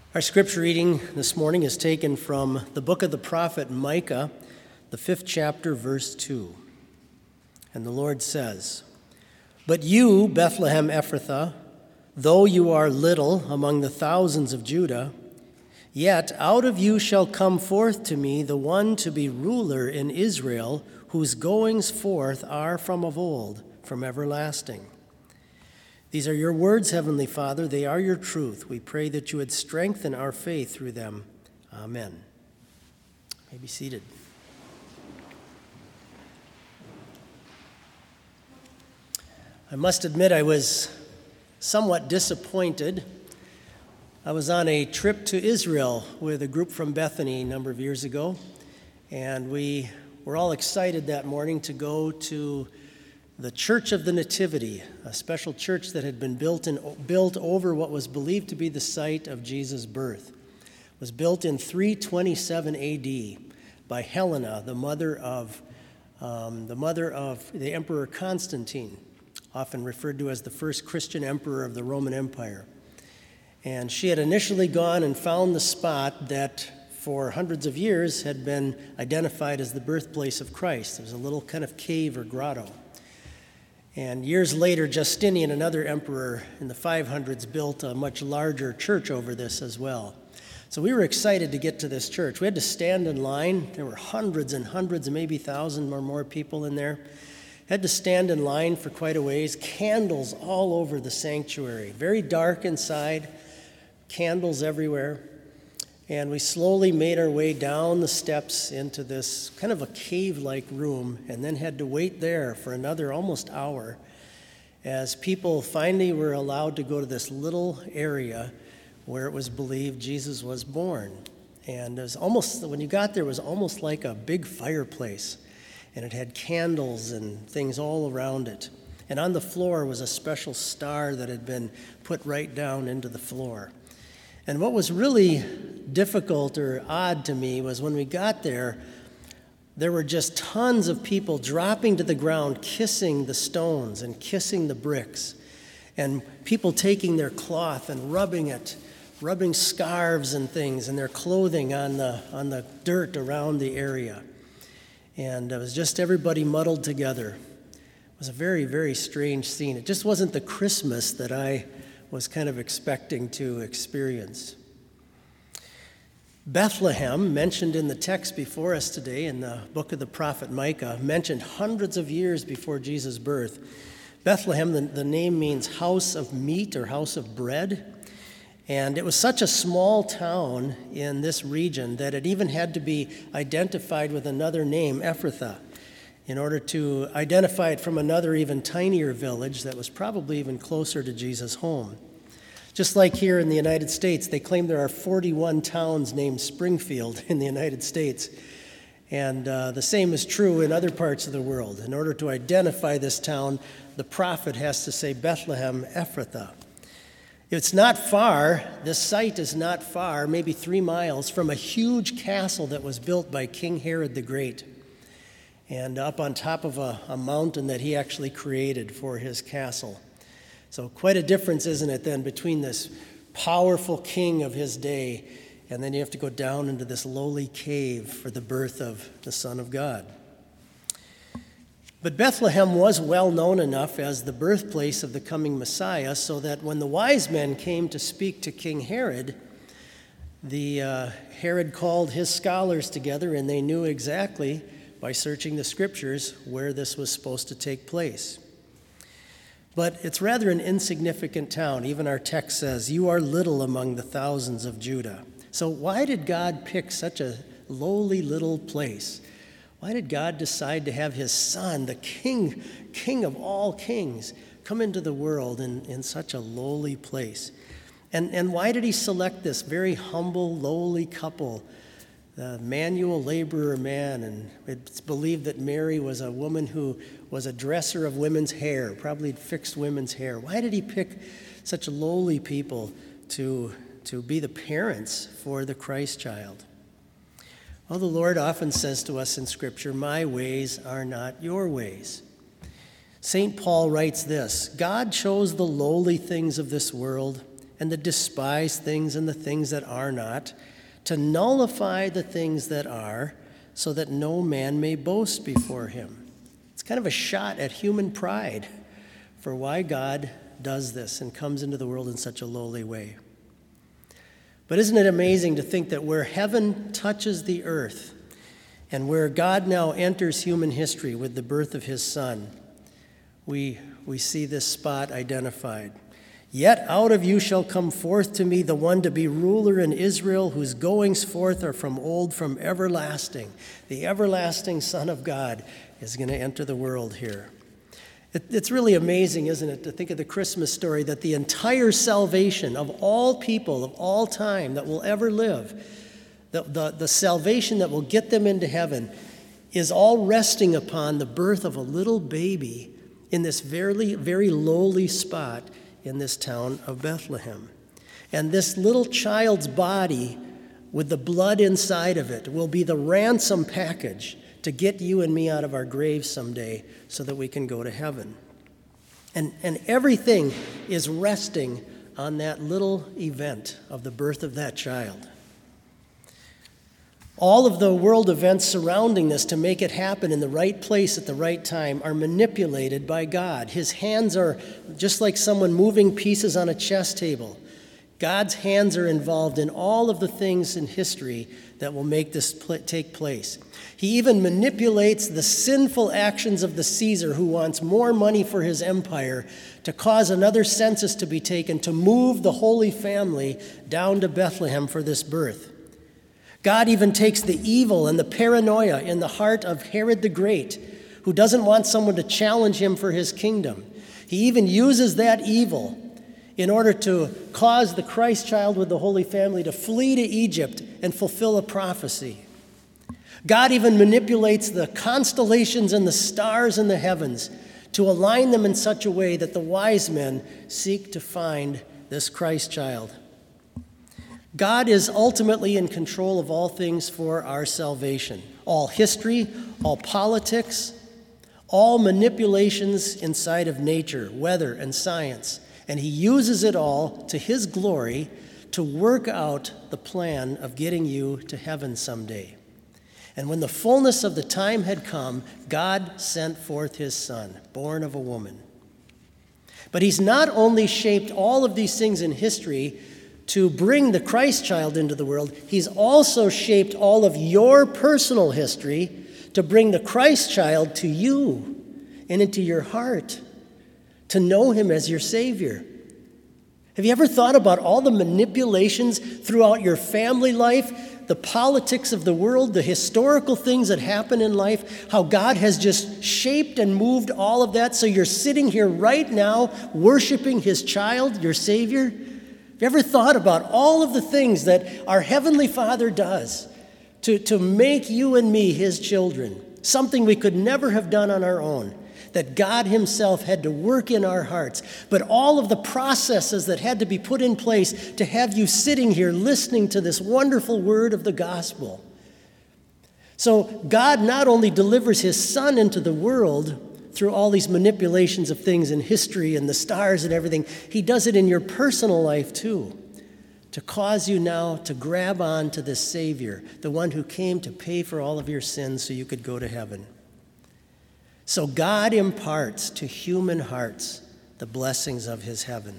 Our scripture reading this morning is taken from the book of the prophet Micah, the 5th chapter, verse 2. And the Lord says, "But you, Bethlehem Ephrathah, though you are little among the thousands of Judah, yet out of you shall come forth to me the one to be ruler in Israel, whose goings forth are from of old, from everlasting." These are your words, Heavenly Father. They are your truth. We pray that you would strengthen our faith through them. Amen. You may be seated. I must admit I was somewhat disappointed. I was on a trip to Israel with a group from Bethany a number of years ago, and we were all excited that morning to go to the Church of the Nativity, a special church that had been built over what was believed to be the site of Jesus' birth. It was built in 327 A.D. by Helena, the mother of the Emperor Constantine, often referred to as the first Christian emperor of the Roman Empire. And she had initially gone and found the spot that for hundreds of years had been identified as the birthplace of Christ. It was a little kind of cave or grotto. And years later, Justinian, another emperor in the 500s, built a much larger church over this as well. So we were excited to get to this church. We had to stand in line. There were hundreds and hundreds, maybe 1,000 or more people in there. Had to stand in line for quite a ways. Candles all over the sanctuary. Very dark inside, candles everywhere. And we slowly made our way down the steps into this kind of a cave-like room, and then had to wait there for another almost hour as people finally were allowed to go to this little area where it was believed Jesus was born. And it was almost, when you got there, it was almost like a big fireplace, and it had candles and things all around it. And on the floor was a special star that had been put right down into the floor. And what was really difficult or odd to me was when we got there, there were just tons of people dropping to the ground, kissing the stones and kissing the bricks, and people taking their cloth and rubbing it, rubbing scarves and things and their clothing on the dirt around the area. And it was just everybody muddled together. It was a very, very strange scene. It just wasn't the Christmas that I was kind of expecting to experience. Bethlehem, mentioned in the text before us today in the book of the prophet Micah, mentioned hundreds of years before Jesus' birth. Bethlehem, the name means house of meat or house of bread. And it was such a small town in this region that it even had to be identified with another name, Ephrathah, in order to identify it from another even tinier village that was probably even closer to Jesus' home. Just like here in the United States, they claim there are 41 towns named Springfield in the United States. And the same is true in other parts of the world. In order to identify this town, the prophet has to say Bethlehem Ephrathah. It's not far, this site is not far, maybe 3 miles, from a huge castle that was built by King Herod the Great, and up on top of a mountain that he actually created for his castle. So quite a difference, isn't it, then, between this powerful king of his day, and then you have to go down into this lowly cave for the birth of the Son of God. But Bethlehem was well known enough as the birthplace of the coming Messiah, so that when the wise men came to speak to King Herod, Herod called his scholars together, and they knew exactly, by searching the scriptures, where this was supposed to take place. But it's rather an insignificant town. Even our text says, "You are little among the thousands of Judah." So why did God pick such a lowly little place? Why did God decide to have his son, the king of all kings, come into the world in such a lowly place? And why did he select this very humble, lowly couple, the manual laborer man? And it's believed that Mary was a woman who was a dresser of women's hair, probably fixed women's hair. Why did he pick such lowly people to be the parents for the Christ child? Well, the Lord often says to us in Scripture, "My ways are not your ways." St. Paul writes this, "God chose the lowly things of this world and the despised things and the things that are not, to nullify the things that are, so that no man may boast before him. It's kind of a shot at human pride for why God does this and comes into the world in such a lowly way. But isn't it amazing to think that where heaven touches the earth and where God now enters human history with the birth of his Son, we see this spot identified. Yet out of you shall come forth to me the one to be ruler in Israel, whose goings forth are from old, from everlasting. The everlasting Son of God is going to enter the world here. It's really amazing, isn't it, to think of the Christmas story, that the entire salvation of all people of all time that will ever live, the salvation that will get them into heaven, is all resting upon the birth of a little baby in this very, very lowly spot in this town of Bethlehem. And this little child's body with the blood inside of it will be the ransom package to get you and me out of our graves someday so that we can go to heaven. And everything is resting on that little event of the birth of that child. All of the world events surrounding this to make it happen in the right place at the right time are manipulated by God. His hands are just like someone moving pieces on a chess table. God's hands are involved in all of the things in history that will make this take place. He even manipulates the sinful actions of the Caesar, who wants more money for his empire, to cause another census to be taken to move the Holy Family down to Bethlehem for this birth. God even takes the evil and the paranoia in the heart of Herod the Great, who doesn't want someone to challenge him for his kingdom. He even uses that evil in order to cause the Christ child with the Holy Family to flee to Egypt and fulfill a prophecy. God even manipulates the constellations and the stars in the heavens to align them in such a way that the wise men seek to find this Christ child. God is ultimately in control of all things for our salvation. All history, all politics, all manipulations inside of nature, weather, and science. And he uses it all to his glory to work out the plan of getting you to heaven someday. And when the fullness of the time had come, God sent forth his Son, born of a woman. But he's not only shaped all of these things in history to bring the Christ child into the world, he's also shaped all of your personal history to bring the Christ child to you and into your heart, to know him as your Savior. Have you ever thought about all the manipulations throughout your family life, the politics of the world, the historical things that happen in life, how God has just shaped and moved all of that so you're sitting here right now worshiping his child, your Savior? Have you ever thought about all of the things that our Heavenly Father does to make you and me his children, something we could never have done on our own, that God himself had to work in our hearts, but all of the processes that had to be put in place to have you sitting here listening to this wonderful word of the gospel. So God not only delivers his Son into the world through all these manipulations of things in history and the stars and everything, he does it in your personal life too, to cause you now to grab on to this Savior, the one who came to pay for all of your sins so you could go to heaven. So God imparts to human hearts the blessings of his heaven.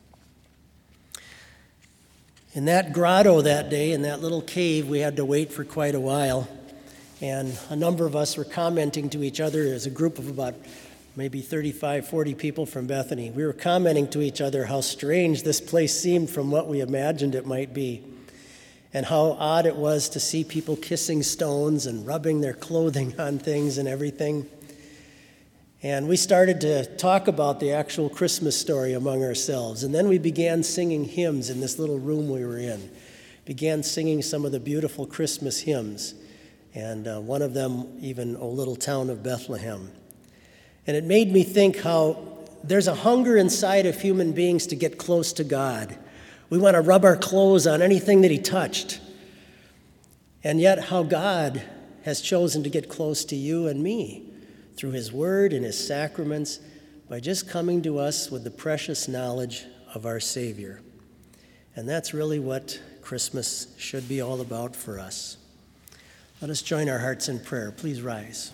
In that grotto that day, in that little cave, we had to wait for quite a while. And a number of us were commenting to each other as a group of about maybe 35, 40 people from Bethany. We were commenting to each other how strange this place seemed from what we imagined it might be, and how odd it was to see people kissing stones and rubbing their clothing on things and everything. And we started to talk about the actual Christmas story among ourselves. And then we began singing hymns in this little room we were in. Began singing some of the beautiful Christmas hymns. And one of them, even O Little Town of Bethlehem. And it made me think how there's a hunger inside of human beings to get close to God. We want to rub our clothes on anything that he touched. And yet how God has chosen to get close to you and me through his word and his sacraments by just coming to us with the precious knowledge of our Savior. And that's really what Christmas should be all about for us. Let us join our hearts in prayer. Please rise.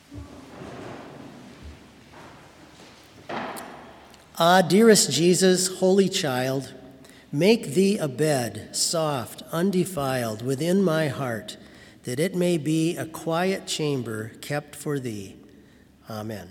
Ah, dearest Jesus, holy child, make thee a bed, soft, undefiled, within my heart, that it may be a quiet chamber kept for thee. Amen.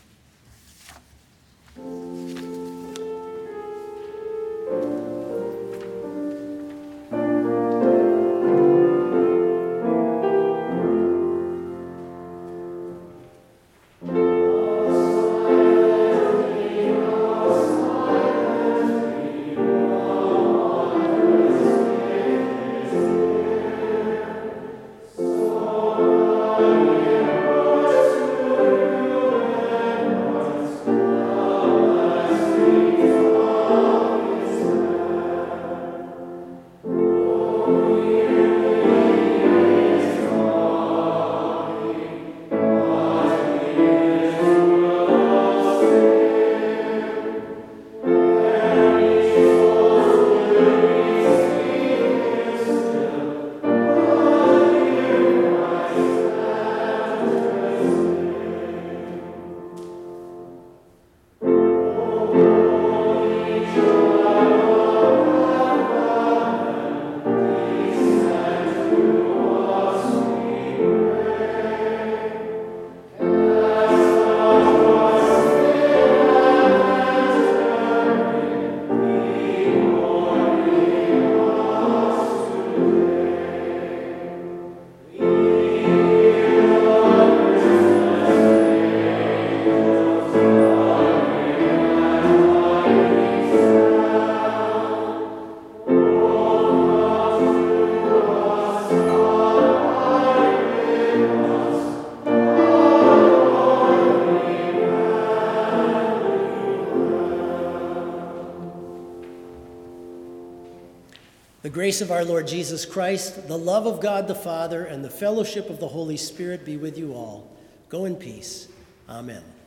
The grace of our Lord Jesus Christ, the love of God the Father, and the fellowship of the Holy Spirit be with you all. Go in peace. Amen.